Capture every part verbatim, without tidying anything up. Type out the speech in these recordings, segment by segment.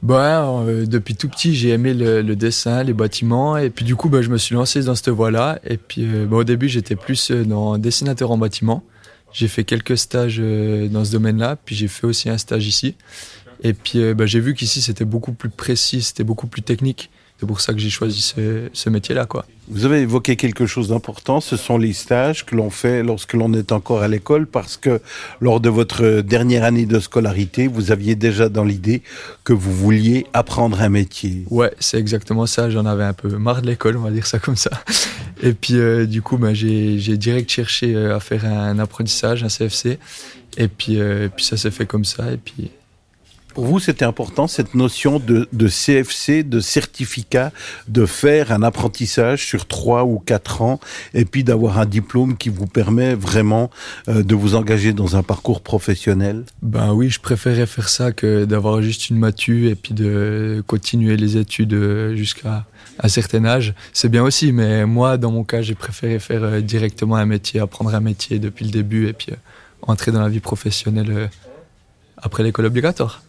Bah, euh, depuis tout petit, j'ai aimé le, le dessin, les bâtiments, et puis du coup, bah, je me suis lancé dans cette voie-là. Et puis, euh, bah, au début, j'étais plus euh, dans dessinateur en bâtiment. J'ai fait quelques stages euh, dans ce domaine-là, puis j'ai fait aussi un stage ici. Et puis, euh, bah, j'ai vu qu'ici, c'était beaucoup plus précis, c'était beaucoup plus technique. C'est pour ça que j'ai choisi ce, ce métier-là, quoi. Vous avez évoqué quelque chose d'important, ce sont les stages que l'on fait lorsque l'on est encore à l'école, parce que lors de votre dernière année de scolarité, vous aviez déjà dans l'idée que vous vouliez apprendre un métier. Ouais, c'est exactement ça. J'en avais un peu marre de l'école, on va dire ça comme ça. Et puis, euh, du coup, bah, j'ai, j'ai direct cherché euh, à faire un apprentissage, un C F C. Et puis, euh, puis ça s'est fait comme ça. Et puis... Pour vous, c'était important, cette notion de, de C F C, de certificat, de faire un apprentissage sur trois ou quatre ans, et puis d'avoir un diplôme qui vous permet vraiment euh, de vous engager dans un parcours professionnel? Ben oui, je préférais faire ça que d'avoir juste une matu et puis de continuer les études jusqu'à un certain âge. C'est bien aussi, mais moi, dans mon cas, j'ai préféré faire euh, directement un métier, apprendre un métier depuis le début, et puis euh, entrer dans la vie professionnelle euh, après l'école obligatoire.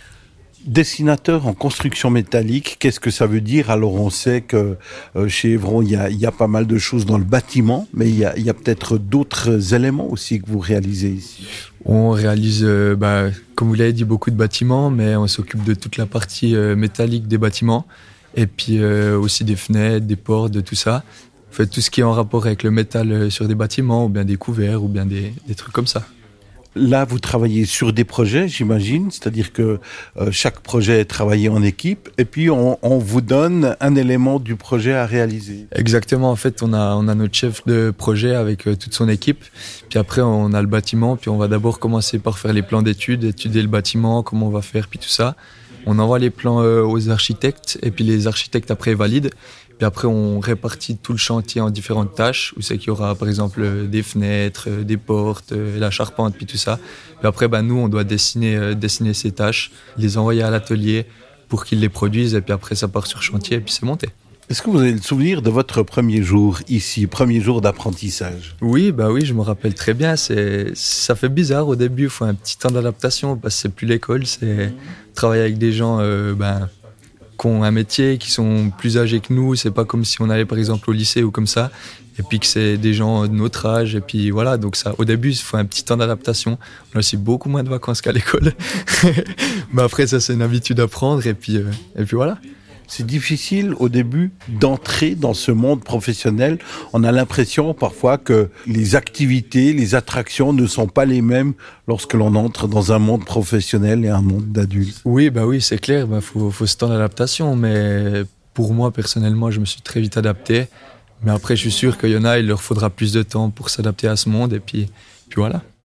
Dessinateur en construction métallique, qu'est-ce que ça veut dire? Alors on sait que euh, chez Évron, il y a, il y a pas mal de choses dans le bâtiment, mais il y a, il y a peut-être d'autres éléments aussi que vous réalisez ici. On réalise, euh, bah, comme vous l'avez dit, beaucoup de bâtiments, mais on s'occupe de toute la partie euh, métallique des bâtiments, et puis euh, aussi des fenêtres, des portes, de tout ça. En fait, tout ce qui est en rapport avec le métal sur des bâtiments, ou bien des couverts, ou bien des, des trucs comme ça. Là, vous travaillez sur des projets, j'imagine, c'est-à-dire que euh, chaque projet est travaillé en équipe, et puis on, on vous donne un élément du projet à réaliser. Exactement, en fait, on a, on a notre chef de projet avec euh, toute son équipe, puis après on a le bâtiment, puis on va d'abord commencer par faire les plans d'études, étudier le bâtiment, comment on va faire, puis tout ça. On envoie les plans euh, aux architectes, et puis les architectes après valident. Puis après, on répartit tout le chantier en différentes tâches, où c'est qu'il y aura, par exemple, des fenêtres, des portes, la charpente, puis tout ça. Puis après, bah, nous, on doit dessiner, euh, dessiner ces tâches, les envoyer à l'atelier pour qu'ils les produisent, et puis après, ça part sur chantier, et puis c'est monté. Est-ce que vous avez le souvenir de votre premier jour ici, premier jour d'apprentissage? Oui, bah oui, je me rappelle très bien. C'est, ça fait bizarre au début, il faut un petit temps d'adaptation, parce que c'est plus l'école, c'est travailler avec des gens... Euh, bah, qui ont un métier, qui sont plus âgés que nous. C'est pas comme si on allait par exemple au lycée ou comme ça, et puis que c'est des gens de notre âge, et puis voilà. Donc ça, au début, il faut un petit temps d'adaptation. On a aussi beaucoup moins de vacances qu'à l'école. Mais après, ça, c'est une habitude à prendre, et puis, euh, et puis voilà. C'est difficile au début d'entrer dans ce monde professionnel. On a l'impression parfois que les activités, les attractions ne sont pas les mêmes lorsque l'on entre dans un monde professionnel et un monde d'adultes. Oui, bah oui, c'est clair. Bah, faut, faut ce temps d'adaptation. Mais pour moi, personnellement, je me suis très vite adapté. Mais après, je suis sûr qu'il y en a, il leur faudra plus de temps pour s'adapter à ce monde. Et puis, puis voilà.